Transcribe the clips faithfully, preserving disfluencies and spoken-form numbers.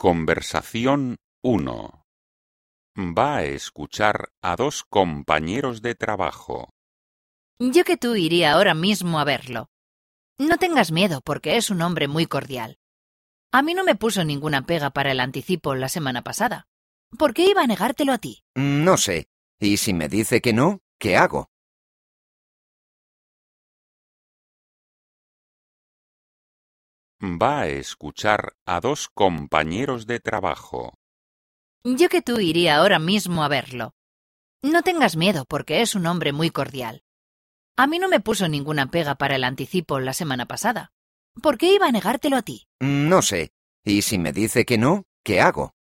Conversación uno. Va a escuchar a dos compañeros de trabajo. Yo que tú iría ahora mismo a verlo. No tengas miedo, porque es un hombre muy cordial. A mí no me puso ninguna pega para el anticipo la semana pasada. ¿Por qué iba a negártelo a ti? No sé. ¿Y si me dice que no, qué hago? Va a escuchar a dos compañeros de trabajo. Yo que tú iría ahora mismo a verlo. No tengas miedo, porque es un hombre muy cordial. A mí no me puso ninguna pega para el anticipo la semana pasada. ¿Por qué iba a negártelo a ti? No sé. ¿Y si me dice que no, qué hago?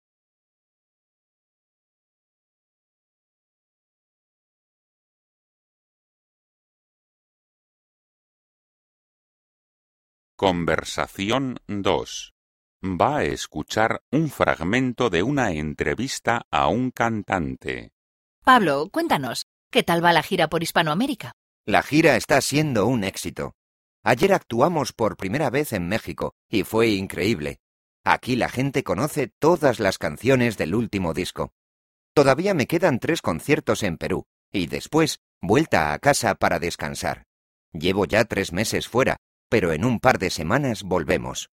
Conversación dos. Va a escuchar un fragmento de una entrevista a un cantante. Pablo, cuéntanos, ¿qué tal va la gira por Hispanoamérica? La gira está siendo un éxito. Ayer actuamos por primera vez en México y fue increíble. Aquí la gente conoce todas las canciones del último disco. Todavía me quedan tres conciertos en Perú y después vuelta a casa para descansar. Llevo ya tres meses fuera, pero en un par de semanas volvemos.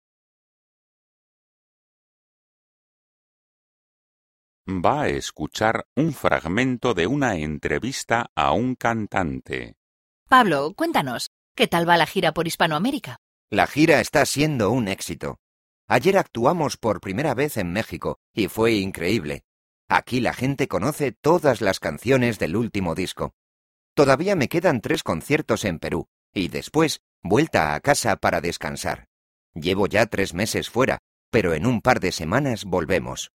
Va a escuchar un fragmento de una entrevista a un cantante. Pablo, cuéntanos, ¿qué tal va la gira por Hispanoamérica? La gira está siendo un éxito. Ayer actuamos por primera vez en México y fue increíble. Aquí la gente conoce todas las canciones del último disco. Todavía me quedan tres conciertos en Perú y después vuelta a casa para descansar. Llevo ya tres meses fuera, pero en un par de semanas volvemos.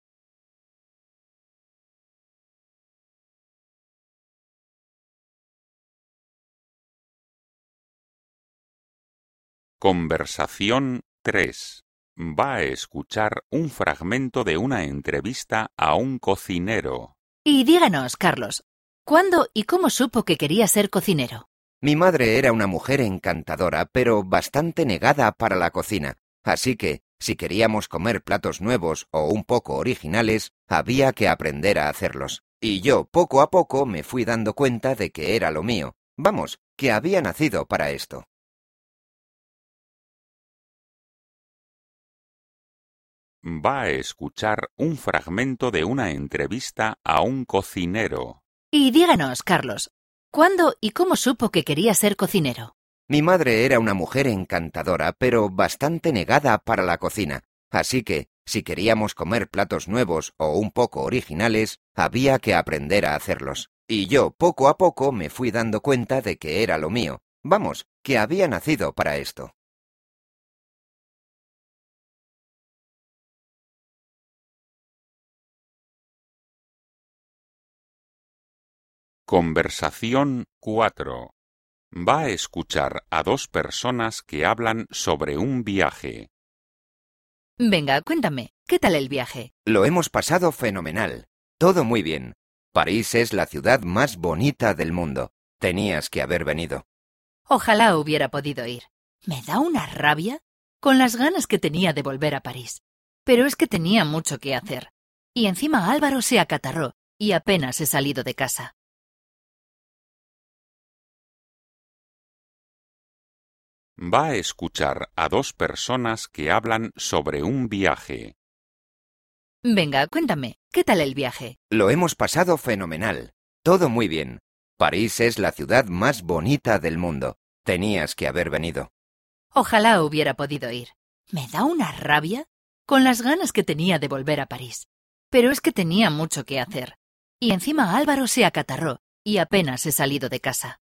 Conversación tres. Va a escuchar un fragmento de una entrevista a un cocinero. Y díganos, Carlos, ¿cuándo y cómo supo que quería ser cocinero? Mi madre era una mujer encantadora, pero bastante negada para la cocina, así que, si queríamos comer platos nuevos o un poco originales, había que aprender a hacerlos. Y yo, poco a poco, me fui dando cuenta de que era lo mío. Vamos, que había nacido para esto. Va a escuchar un fragmento de una entrevista a un cocinero. Y díganos, Carlos, ¿cuándo y cómo supo que quería ser cocinero? Mi madre era una mujer encantadora, pero bastante negada para la cocina, así que, si queríamos comer platos nuevos o un poco originales, había que aprender a hacerlos. Y yo, poco a poco, me fui dando cuenta de que era lo mío. Vamos, que había nacido para esto. Conversación cuatro. Va a escuchar a dos personas que hablan sobre un viaje. Venga, cuéntame, ¿qué tal el viaje? Lo hemos pasado fenomenal. Todo muy bien. París es la ciudad más bonita del mundo. Tenías que haber venido. Ojalá hubiera podido ir. Me da una rabia con las ganas que tenía de volver a París. Pero es que tenía mucho que hacer. Y encima Álvaro se acatarró y apenas he salido de casa. Va a escuchar a dos personas que hablan sobre un viaje. Venga, cuéntame, ¿qué tal el viaje? Lo hemos pasado fenomenal. Todo muy bien. París es la ciudad más bonita del mundo. Tenías que haber venido. Ojalá hubiera podido ir. Me da una rabia con las ganas que tenía de volver a París. Pero es que tenía mucho que hacer. Y encima Álvaro se acatarró y apenas he salido de casa.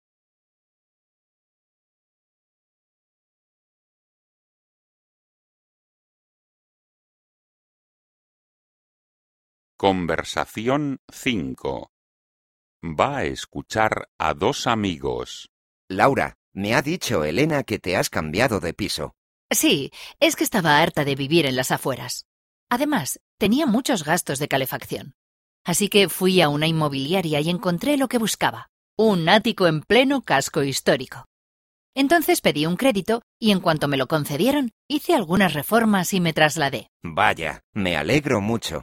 Conversación cinco. Va a escuchar a dos amigos. Laura, me ha dicho Elena que te has cambiado de piso. Sí, es que estaba harta de vivir en las afueras. Además, tenía muchos gastos de calefacción. Así que fui a una inmobiliaria y encontré lo que buscaba. Un ático en pleno casco histórico. Entonces pedí un crédito y en cuanto me lo concedieron, hice algunas reformas y me trasladé. Vaya, me alegro mucho.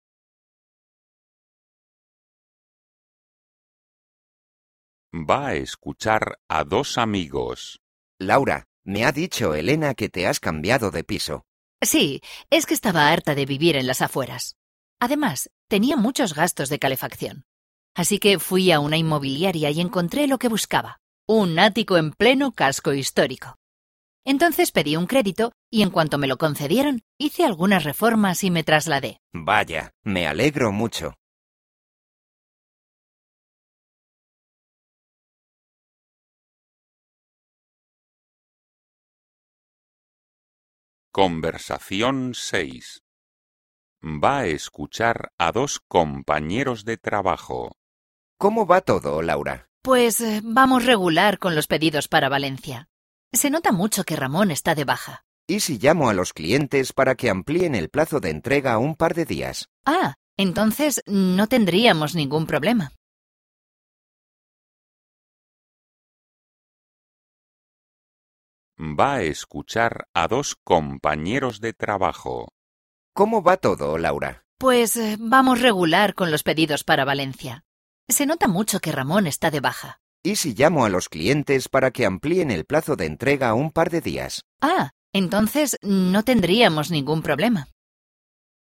Va a escuchar a dos amigos. Laura, me ha dicho Elena que te has cambiado de piso. Sí, es que estaba harta de vivir en las afueras. Además, tenía muchos gastos de calefacción. Así que fui a una inmobiliaria y encontré lo que buscaba, un ático en pleno casco histórico. Entonces pedí un crédito y en cuanto me lo concedieron, hice algunas reformas y me trasladé. Vaya, me alegro mucho. Conversación seis. Va a escuchar a dos compañeros de trabajo. ¿Cómo va todo, Laura? Pues eh, vamos regular con los pedidos para Valencia. Se nota mucho que Ramón está de baja. ¿Y si llamo a los clientes para que amplíen el plazo de entrega un par de días? Ah, entonces no tendríamos ningún problema. Va a escuchar a dos compañeros de trabajo. ¿Cómo va todo, Laura? Pues eh, vamos regular con los pedidos para Valencia. Se nota mucho que Ramón está de baja. ¿Y si llamo a los clientes para que amplíen el plazo de entrega un par de días? Ah, entonces no tendríamos ningún problema.